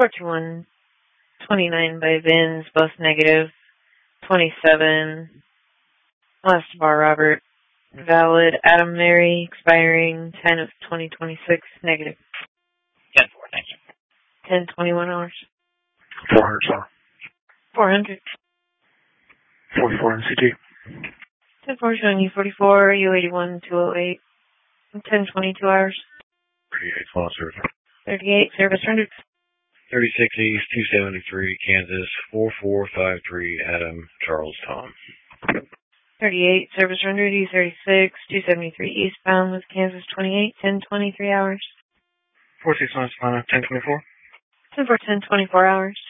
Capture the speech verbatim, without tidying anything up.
four two one, twenty-nine by Vins, both negative. twenty-seven, last bar Robert, valid. Adam Mary, expiring ten of twenty twenty-six, negative. ten four, thank you. ten twenty-one hours. four hundred, sir. four hundred. forty-four N C T. ten four showing U forty-four, U eighty-one, two oh eight. ten twenty-two hours. thirty-eight, final service. thirty-eight, service rendered. thirty-six East, two seventy-three, Kansas, four four five three, Adam, Charles, Tom. thirty-eight, service rendered. U thirty-six, two seventy-three eastbound with Kansas twenty-eight, ten twenty-three hours. four six nine, Savannah, ten twenty-four. ten four, ten twenty-four hours.